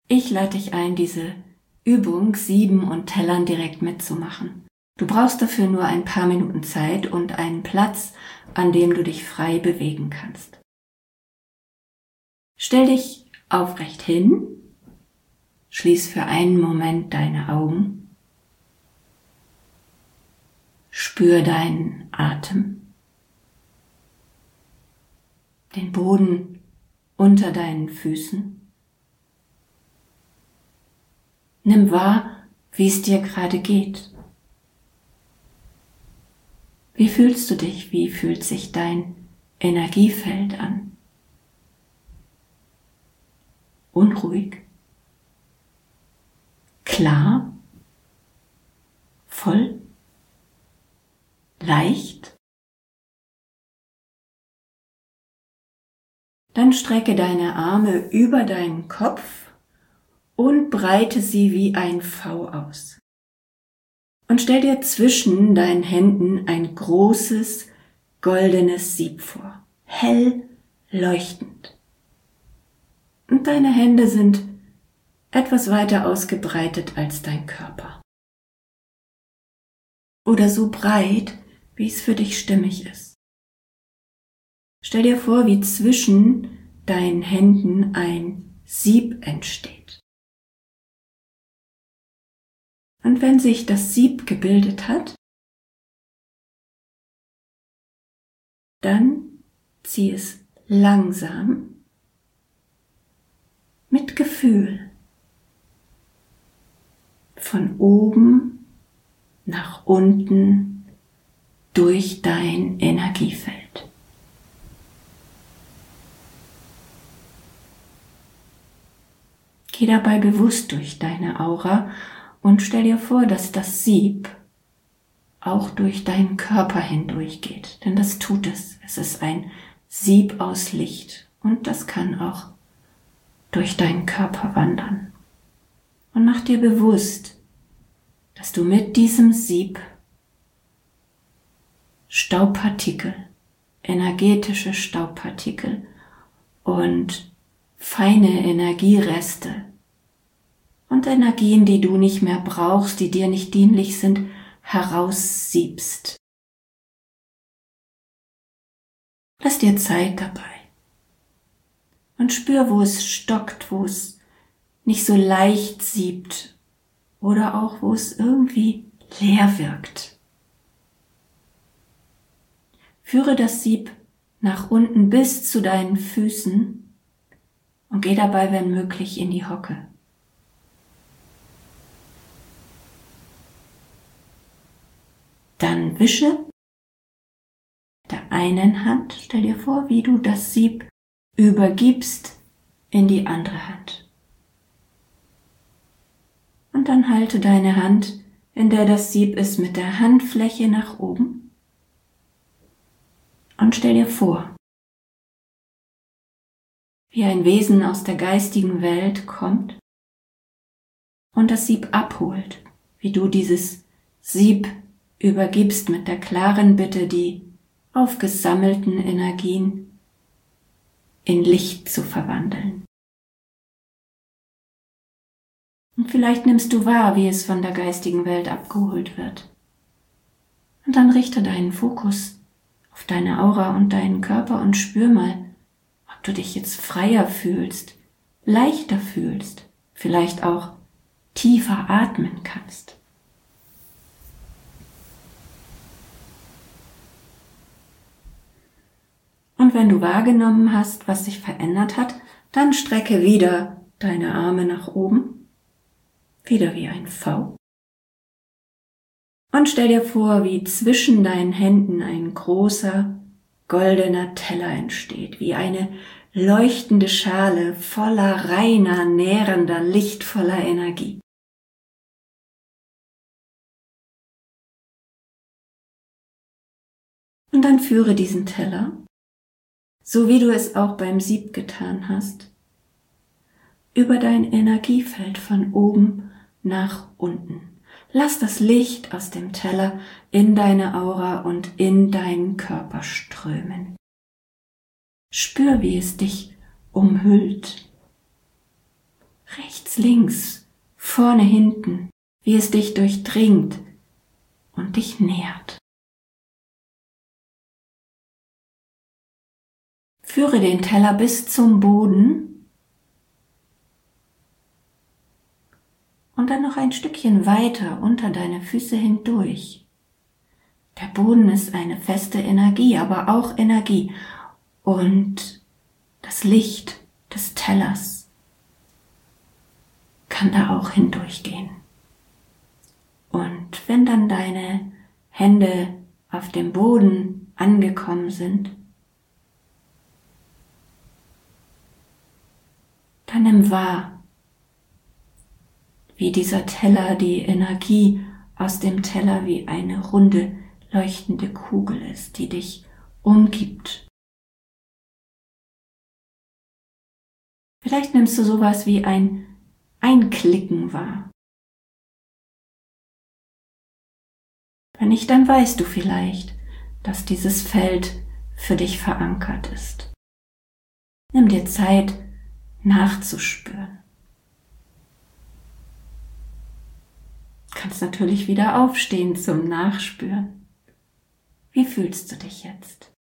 Ich lade dich ein, diese Übung Sieben und Tellern direkt mitzumachen. Du brauchst dafür nur ein paar Minuten Zeit und einen Platz, an dem du dich frei bewegen kannst. Stell dich aufrecht hin, schließ für einen Moment deine Augen, spür deinen Atem, den Boden unter deinen Füßen. Nimm wahr, wie es dir gerade geht. Wie fühlst du dich? Wie fühlt sich dein Energiefeld an? Unruhig? Klar? Voll? Leicht? Dann strecke deine Arme über deinen Kopf und breite sie wie ein V aus. Und stell dir zwischen deinen Händen ein großes, goldenes Sieb vor, hell leuchtend. Und deine Hände sind etwas weiter ausgebreitet als dein Körper. Oder so breit, wie es für dich stimmig ist. Stell dir vor, wie zwischen deinen Händen ein Sieb entsteht. Und wenn sich das Sieb gebildet hat, dann zieh es langsam mit Gefühl von oben nach unten durch dein Energiefeld. Geh dabei bewusst durch deine Aura und stell dir vor, dass das Sieb auch durch deinen Körper hindurch geht, denn das tut es. Es ist ein Sieb aus Licht und das kann auch durch deinen Körper wandern. Und mach dir bewusst, dass du mit diesem Sieb Staubpartikel, energetische Staubpartikel und feine Energiereste und Energien, die du nicht mehr brauchst, die dir nicht dienlich sind, heraussiebst. Lass dir Zeit dabei und spür, wo es stockt, wo es nicht so leicht siebt oder auch wo es irgendwie leer wirkt. Führe das Sieb nach unten bis zu deinen Füßen und geh dabei, wenn möglich, in die Hocke. Dann wische mit der einen Hand, stell dir vor, wie du das Sieb übergibst in die andere Hand. Und dann halte deine Hand, in der das Sieb ist, mit der Handfläche nach oben und stell dir vor, wie ein Wesen aus der geistigen Welt kommt und das Sieb abholt, wie du dieses Sieb übergibst mit der klaren Bitte, die aufgesammelten Energien in Licht zu verwandeln. Und vielleicht nimmst du wahr, wie es von der geistigen Welt abgeholt wird. Und dann richte deinen Fokus auf deine Aura und deinen Körper und spür mal, ob du dich jetzt freier fühlst, leichter fühlst, vielleicht auch tiefer atmen kannst. Und wenn du wahrgenommen hast, was sich verändert hat, dann strecke wieder deine Arme nach oben, wieder wie ein V. Und stell dir vor, wie zwischen deinen Händen ein großer, goldener Teller entsteht, wie eine leuchtende Schale voller reiner, nährender, lichtvoller Energie. Und dann führe diesen Teller, so wie du es auch beim Sieb getan hast, über dein Energiefeld von oben nach unten. Lass das Licht aus dem Teller in deine Aura und in deinen Körper strömen. Spür, wie es dich umhüllt. rechts, links, vorne, hinten, wie es dich durchdringt und dich nährt. Führe den Teller bis zum Boden und dann noch ein Stückchen weiter unter deine Füße hindurch. Der Boden ist eine feste Energie, aber auch Energie. Und das Licht des Tellers kann da auch hindurchgehen. Und wenn dann deine Hände auf dem Boden angekommen sind, dann nimm wahr, wie dieser Teller, die Energie aus dem Teller wie eine runde, leuchtende Kugel ist, die dich umgibt. Vielleicht nimmst du sowas wie ein Einklicken wahr. Wenn nicht, dann weißt du vielleicht, dass dieses Feld für dich verankert ist. Nimm dir Zeit, nachzuspüren. Du kannst natürlich wieder aufstehen zum Nachspüren. Wie fühlst du dich jetzt?